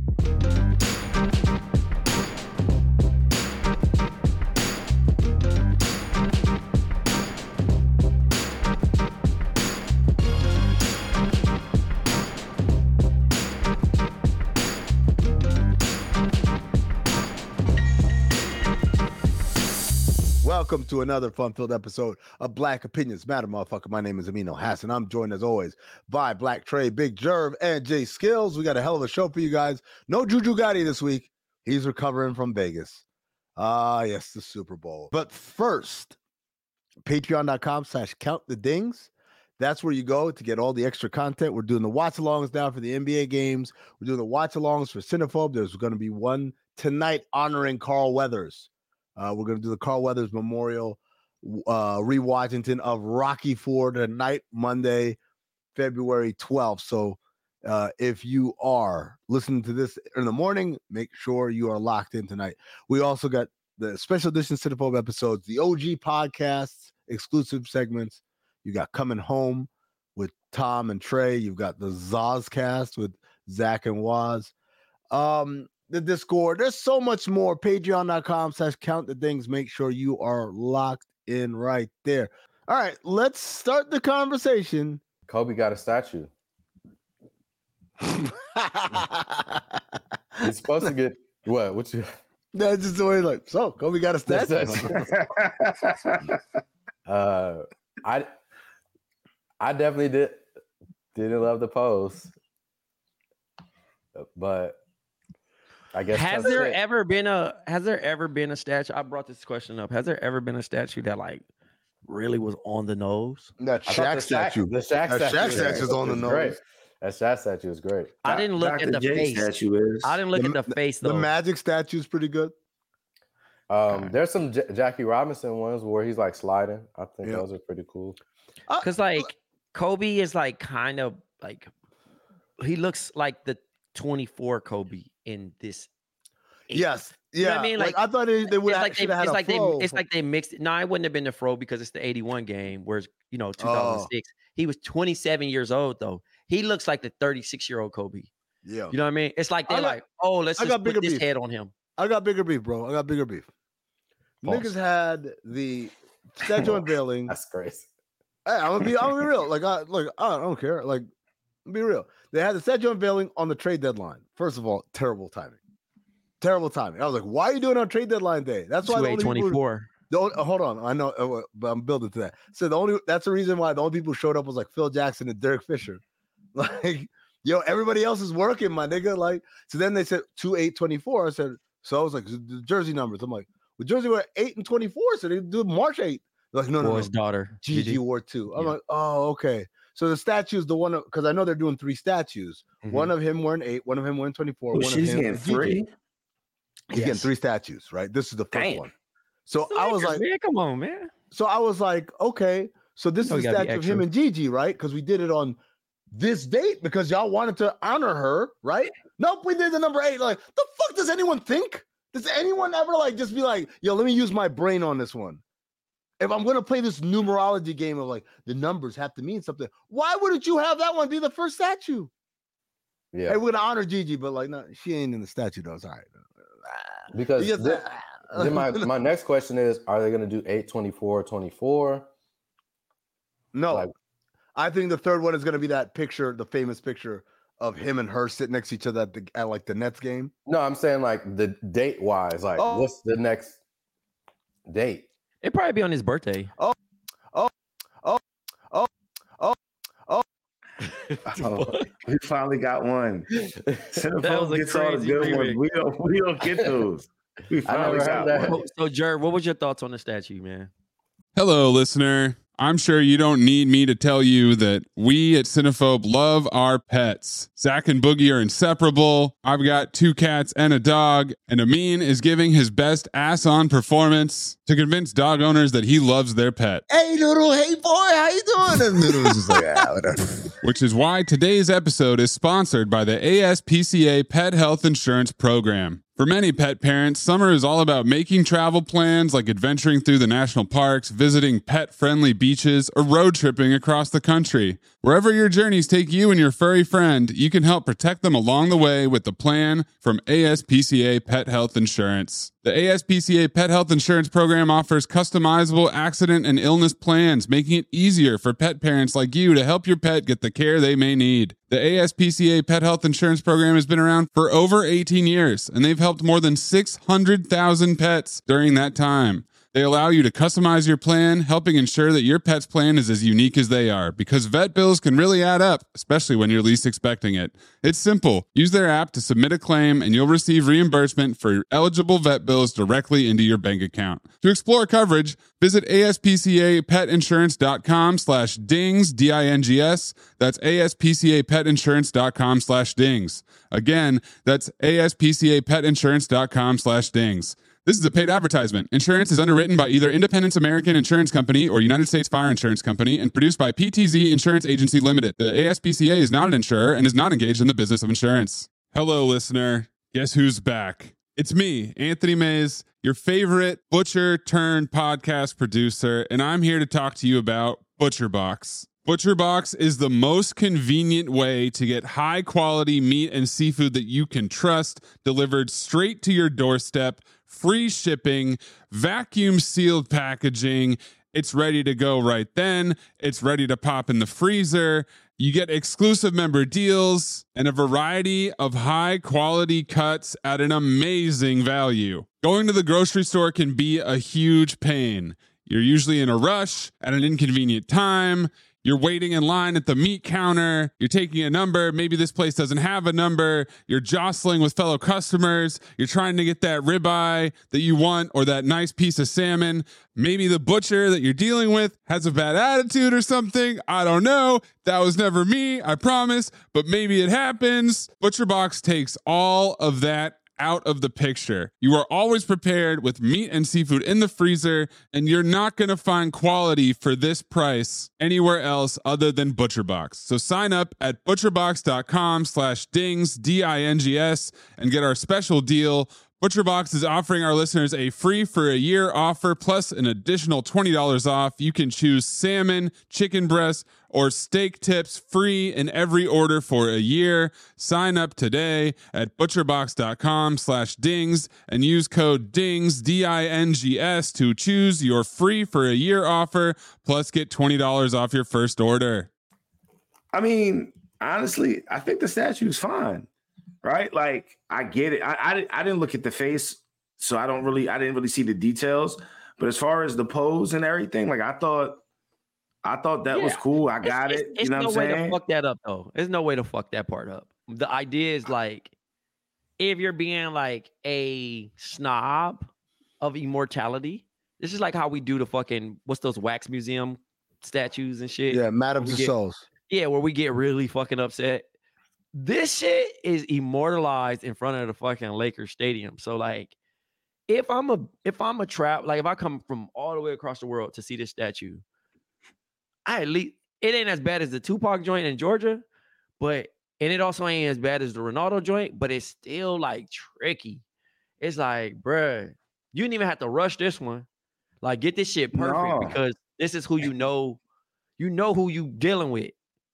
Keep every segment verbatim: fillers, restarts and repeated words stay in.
Welcome to another fun-filled episode of Black Opinions Matter, motherfucker. My name is Amino Hassan. I'm joined, as always, by Black Trey, Big Jerv, and Jay Skills. We got a hell of a show for you guys. No Juju Gotti this week. He's recovering from Vegas. Ah, uh, yes, the Super Bowl. But first, patreon.com slash count the dings. That's where you go to get all the extra content. We're doing the watch-alongs now for the N B A games. We're doing the watch-alongs for Cinephobe. There's going to be one tonight honoring Carl Weathers. Uh, we're going to do the Carl Weathers Memorial uh, re-Washington of Rocky Four tonight, Monday, February twelfth. So uh, if you are listening to this in the morning, make sure you are locked in tonight. We also got the special edition Cinephobe episodes, the O G podcasts, exclusive segments. You got Coming Home with Tom and Trey. You've got the Zozcast with Zach and Waz. Um, the Discord. There's so much more. Patreon.com slash count the things. Make sure you are locked in right there. All right, let's start the conversation. Kobe got a statue. He's supposed to get what? What you? That's just the way. Like, so Kobe got a statue. uh, I, I definitely did didn't love the post, but. I guess has there it. ever been a has there ever been a statue? I brought this question up. Has there ever been a statue that like really was on the nose? That Shaq statue. The Shaq that statue. Shaq statue is on the nose. Great. That Shaq statue is great. I didn't look Doctor at the J face. Statue is. I didn't look the, at the face though. The Magic statue is pretty good. Um, there's some J- Jackie Robinson ones where he's like sliding. I think yeah. those are pretty cool. Because like Kobe is like kind of like he looks like the twenty-four Kobe in this. Yes, yeah. You know what I mean, like, like I thought they, they would like have they, had it's a like fro. they, it's like they mixed it. No, it wouldn't have been the fro because it's the eighty-one game, whereas you know two thousand six. Oh. He was twenty-seven years old though. He looks like the thirty-six year old Kobe. Yeah, you know what I mean. It's like they're got, like, oh, let's just put this beef. head on him. I got bigger beef, bro. I got bigger beef. False. Niggas had the statue unveiling. That's crazy. Hey, I'm gonna be, I'm gonna be real. Like, I like, I don't care. Like, be real. They had the statue unveiling on the trade deadline. First of all, terrible timing. Terrible timing. I was like, why are you doing it on trade deadline day? That's why the only twenty-four. Don't hold on. I know, uh, but I'm building to that. So the only that's the reason why the only people who showed up was like Phil Jackson and Derek Fisher. Like, yo, everybody else is working, my nigga. Like, so then they said two eight twenty-four. I said, so I was like, the jersey numbers. I'm like, well, jersey were eight and twenty-four, so they do March eighth. They're like, no, no, Boy's no. daughter. Gigi wore two. I'm yeah. like, oh, okay. So the statue is the one because I know they're doing three statues. Mm-hmm. One of him wearing eight, one of him wearing twenty-four. Well, one she's of him getting three. He's yes. getting three statues, right? This is the first Damn. one. So the I was Lakers, like, man, come on, man. So I was like, okay, so this oh, is a statue of him and Gigi, right? Because we did it on this date because y'all wanted to honor her, right? Nope, we did the number eight. Like, the fuck does anyone think? Does anyone ever like just be like, yo, let me use my brain on this one? If I'm gonna play this numerology game of like the numbers have to mean something, why wouldn't you have that one be the first statue? Yeah, hey, we're gonna honor Gigi, but like, no, she ain't in the statue though. It's all right. Because just, then, then my, my next question is, are they gonna do eight twenty-four twenty-four? No, like, I think the third one is gonna be that picture, the famous picture of him and her sitting next to each other at, the, at like the Nets game. No, I'm saying like the date wise, like oh. what's the next date? It'd probably be on his birthday. Oh, oh, oh, oh, oh, oh. oh we finally got one. Cinephobe gets all the good ones. We don't, we don't get those. We finally got that. one. So, Jer, what was your thoughts on the statue, man? Hello, listener. I'm sure you don't need me to tell you that we at Cinephobe love our pets. Zach and Boogie are inseparable. I've got two cats and a dog, and Amin is giving his best ass-on performance to convince dog owners that he loves their pet. Hey, little, hey, boy, how you doing? And then it was just like, ah, whatever. Which is why today's episode is sponsored by the A S P C A Pet Health Insurance Program. For many pet parents, summer is all about making travel plans like adventuring through the national parks, visiting pet-friendly beaches, or road tripping across the country. Wherever your journeys take you and your furry friend, you can help protect them along the way with the plan from A S P C A Pet Health Insurance. The A S P C A Pet Health Insurance Program offers customizable accident and illness plans, making it easier for pet parents like you to help your pet get the care they may need. The A S P C A Pet Health Insurance Program has been around for over eighteen years, and they've helped more than six hundred thousand pets during that time. They allow you to customize your plan, helping ensure that your pet's plan is as unique as they are, because vet bills can really add up, especially when you're least expecting it. It's simple. Use their app to submit a claim, and you'll receive reimbursement for eligible vet bills directly into your bank account. To explore coverage, visit aspcapetinsurance.com slash dings, D I N G S. That's aspcapetinsurance.com slash dings. Again, that's aspcapetinsurance.com slash dings. This is a paid advertisement. Insurance is underwritten by either Independence American Insurance Company or United States Fire Insurance Company and produced by P T Z Insurance Agency Limited. The A S P C A is not an insurer and is not engaged in the business of insurance. Hello, listener. Guess who's back? It's me, Anthony Mays, your favorite butcher turned podcast producer, and I'm here to talk to you about ButcherBox. ButcherBox is the most convenient way to get high quality meat and seafood that you can trust delivered straight to your doorstep. Free shipping, vacuum sealed packaging. It's ready to go right then. It's ready to pop in the freezer. You get exclusive member deals and a variety of high quality cuts at an amazing value. Going to the grocery store can be a huge pain. You're usually in a rush at an inconvenient time. You're waiting in line at the meat counter. You're taking a number. Maybe this place doesn't have a number. You're jostling with fellow customers. You're trying to get that ribeye that you want or that nice piece of salmon. Maybe the butcher that you're dealing with has a bad attitude or something. I don't know. That was never me, I promise. But maybe it happens. ButcherBox takes all of that out of the picture. You are always prepared with meat and seafood in the freezer, and you're not going to find quality for this price anywhere else other than ButcherBox. So sign up at butcherbox.com slash dings, D I N G S, and get our special deal. ButcherBox is offering our listeners a free for a year offer plus an additional twenty dollars off. You can choose salmon, chicken breast, or steak tips free in every order for a year. Sign up today at butcherbox.com slash dings and use code DINGS, D I N G S, to choose your free for a year offer plus get twenty dollars off your first order. I mean, honestly, I think the statue's fine. Right? Like, I get it. I, I, I didn't look at the face, so I don't really, I didn't really see the details. But as far as the pose and everything, like, I thought, I thought that yeah. was cool. I got it's, it. It's, you know it's what no I'm way saying? to fuck that up, though. There's no way to fuck that part up. The idea is like, if you're being like a snob of immortality, this is like how we do the fucking, what's those wax museum statues and shit? Yeah, Madame Tussauds. Yeah, where we get really fucking upset. This shit is immortalized in front of the fucking Lakers stadium. So like, if I'm a if I'm a trap, like if I come from all the way across the world to see this statue, I at least it ain't as bad as the Tupac joint in Georgia, but and it also ain't as bad as the Ronaldo joint, but it's still like tricky. It's like, bruh, you didn't even have to rush this one. Like, get this shit perfect no. because this is who you know, you know who you dealing with.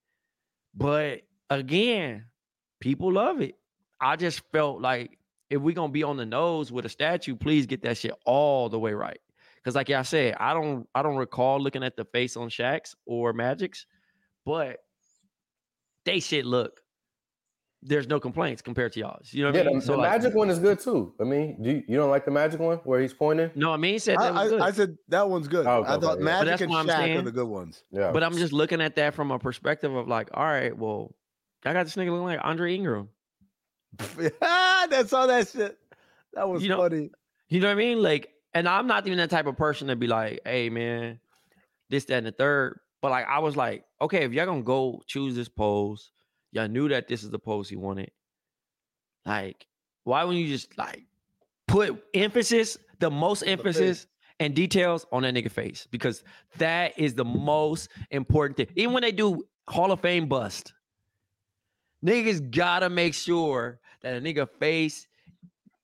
But again, people love it. I just felt like if we're gonna be on the nose with a statue, please get that shit all the way right. Because like I said, I don't I don't recall looking at the face on Shaq's or Magic's, but they shit look. There's no complaints compared to y'all's. You know what yeah, I mean? The, so the like, Magic one is good too. I mean, do you, you don't like the Magic one where he's pointing? No, I mean, he said that I, was good. I, I said that one's good. Oh, okay, I thought okay, Magic yeah. and Shaq saying. are the good ones. Yeah. But I'm just looking at that from a perspective of like, all right, well, I got this nigga looking like Andre Ingram. That's all that shit. That was you know, funny. You know what I mean? Like, and I'm not even that type of person to be like, hey, man, this, that, and the third. But like, I was like, okay, if y'all gonna go choose this pose, y'all knew that this is the pose he wanted. Like, why wouldn't you just like put emphasis, the most emphasis and details on that nigga face? Because that is the most important thing. Even when they do Hall of Fame bust, niggas gotta make sure that a nigga face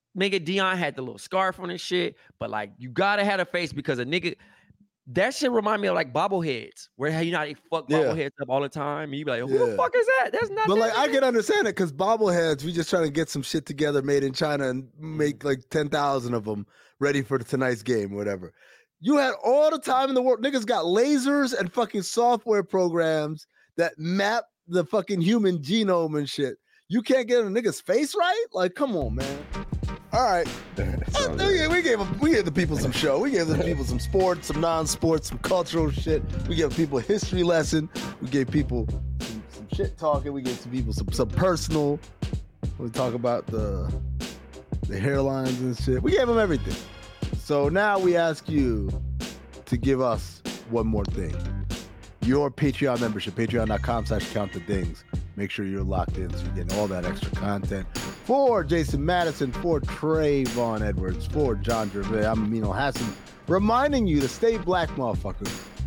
nigga Dion had the little scarf on his shit, but like you gotta have a face because a nigga that shit remind me of like bobbleheads, where how you know how they fuck Yeah. bobbleheads up all the time. And you be like, who Yeah. the fuck is that? That's not. But that like, I nigga. can understand it because bobbleheads, we just trying to get some shit together made in China and make like ten thousand of them ready for tonight's game, whatever. You had all the time in the world. Niggas got lasers and fucking software programs that map the fucking human genome and shit. You can't get a nigga's face right? Like, come on, man. All right. Oh, we, we gave them, we gave the people some show. We gave the people some sports, some non-sports, some cultural shit. We gave people a history lesson. We gave people some, some shit talking. We gave some people some, some personal. We talk about the the hairlines and shit. We gave them everything. So now we ask you to give us one more thing. Your Patreon membership, patreon.com slash count the dings. Make sure you're locked in so you're getting all that extra content. For Jason Madison, for Trayvon Edwards, for John Gervais, I'm Amino Hassan, reminding you to stay black, motherfuckers.